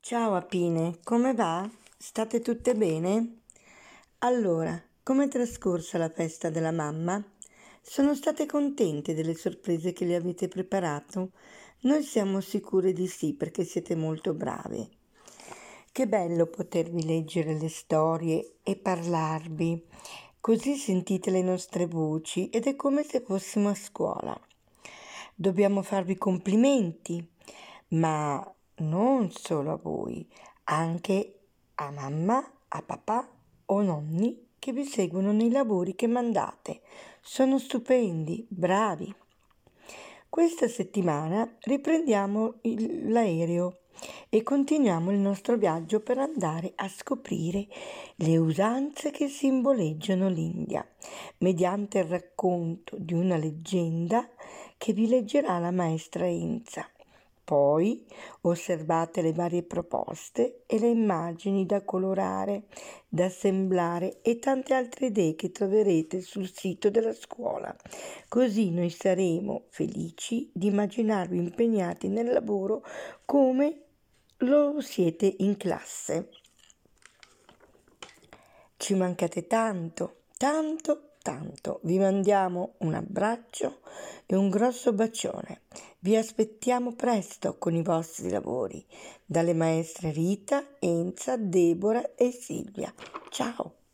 Ciao Apine, come va? State tutte bene? Allora, come è trascorsa la festa della mamma? Sono state contente delle sorprese che le avete preparato? Noi siamo sicure di sì perché siete molto brave. Che bello potervi leggere le storie e parlarvi, così sentite le nostre voci ed è come se fossimo a scuola. Dobbiamo farvi complimenti, ma non solo a voi, anche a mamma, a papà o nonni che vi seguono nei lavori che mandate. Sono stupendi, bravi. Questa settimana riprendiamo l'aereo e continuiamo il nostro viaggio per andare a scoprire le usanze che simboleggiano l'India, mediante il racconto di una leggenda che vi leggerà la maestra Enza. Poi osservate le varie proposte e le immagini da colorare, da assemblare e tante altre idee che troverete sul sito della scuola. Così noi saremo felici di immaginarvi impegnati nel lavoro come lo siete in classe. Ci mancate tanto, tanto, tanto. Vi mandiamo un abbraccio e un grosso bacione. Vi aspettiamo presto con i vostri lavori. Dalle maestre Rita, Enza, Deborah e Silvia. Ciao!